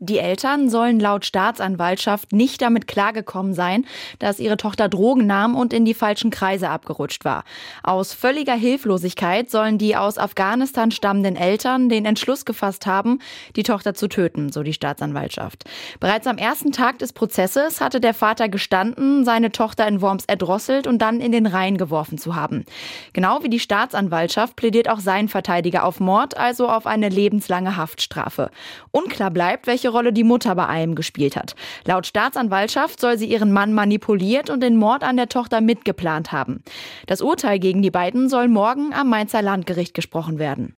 Die Eltern sollen laut Staatsanwaltschaft nicht damit klargekommen sein, dass ihre Tochter Drogen nahm und in die falschen Kreise abgerutscht war. Aus völliger Hilflosigkeit sollen die aus Afghanistan stammenden Eltern den Entschluss gefasst haben, die Tochter zu töten, so die Staatsanwaltschaft. Bereits am ersten Tag des Prozesses hatte der Vater gestanden, seine Tochter in Worms erdrosselt und dann in den Rhein geworfen zu haben. Genau wie die Staatsanwaltschaft plädiert auch sein Verteidiger auf Mord, also auf eine lebenslange Haftstrafe. Unklar bleibt, welche Rolle die Mutter bei allem gespielt hat. Laut Staatsanwaltschaft soll sie ihren Mann manipuliert und den Mord an der Tochter mitgeplant haben. Das Urteil gegen die beiden soll morgen am Mainzer Landgericht gesprochen werden.